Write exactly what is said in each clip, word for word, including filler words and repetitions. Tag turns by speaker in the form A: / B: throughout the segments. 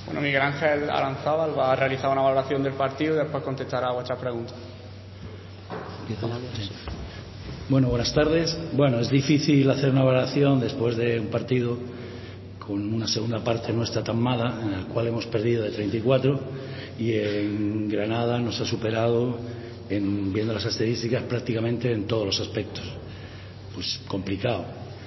A: Bueno, Miguel Ángel Aranzábal va a realizar una valoración del partido y después contestará a vuestras preguntas.
B: Bueno, buenas tardes. Bueno, es difícil hacer una valoración después de un partido con una segunda parte nuestra tan mala, en el cual hemos perdido de treinta y cuatro y en Granada nos ha superado, en, viendo las estadísticas, prácticamente en todos los aspectos. Pues complicado.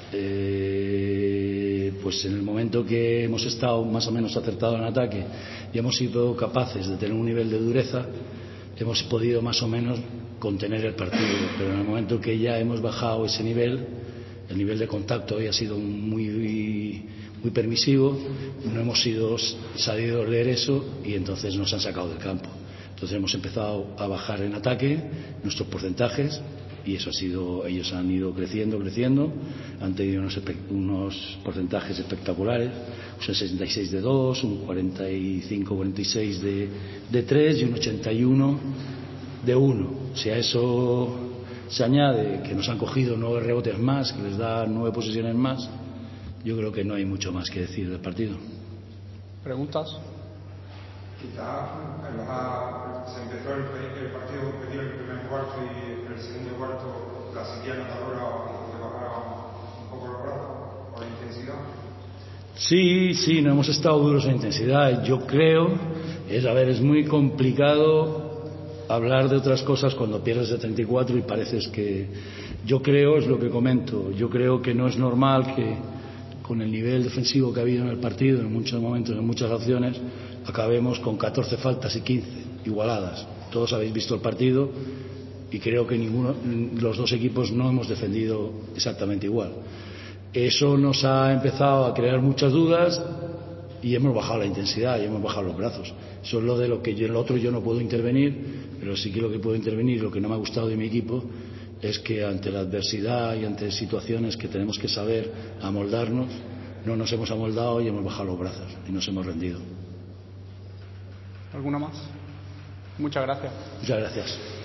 B: Eh, pues en el momento que hemos estado más o menos acertados en ataque y hemos sido capaces de tener un nivel de dureza, hemos podido más o menos contener el partido, pero en el momento que ya hemos bajado ese nivel, el nivel de contacto hoy ha sido muy, muy permisivo, no hemos sido sabido leer eso y entonces nos han sacado del campo. Entonces hemos empezado a bajar en ataque nuestros porcentajes y eso ha sido, ellos han ido creciendo, creciendo, han tenido unos, unos porcentajes espectaculares, un sesenta y seis de dos, un cuarenta y cinco cuarenta y seis de, de tres y un ochenta y uno de uno. Si a eso se añade que nos han cogido nueve rebotes más, que les da nueve posiciones más, yo creo que no hay mucho más que decir del partido.
A: ¿Preguntas?
C: Quizá se empezó el, el partido competitivo en el primer cuarto y en el segundo cuarto la sequía anotadora hizo que bajara un poco los brazos por la intensidad.
B: Sí, sí, no hemos estado duros en intensidad. Yo creo, es, a ver, es muy complicado hablar de otras cosas cuando pierdes de treinta y cuatro y pareces que... Yo creo, es lo que comento, yo creo que no es normal que con el nivel defensivo que ha habido en el partido, en muchos momentos, en muchas acciones, acabemos con catorce faltas y quince igualadas. Todos habéis visto el partido y creo que ninguno, los dos equipos no hemos defendido exactamente igual. Eso nos ha empezado a crear muchas dudas y hemos bajado la intensidad y hemos bajado los brazos. Eso es lo de lo que yo en lo otro yo no puedo intervenir, pero sí que lo que puedo intervenir, lo que no me ha gustado de mi equipo, es que ante la adversidad y ante situaciones que tenemos que saber amoldarnos, no nos hemos amoldado y hemos bajado los brazos y nos hemos rendido.
A: ¿Alguna más? Muchas gracias.
B: Muchas gracias.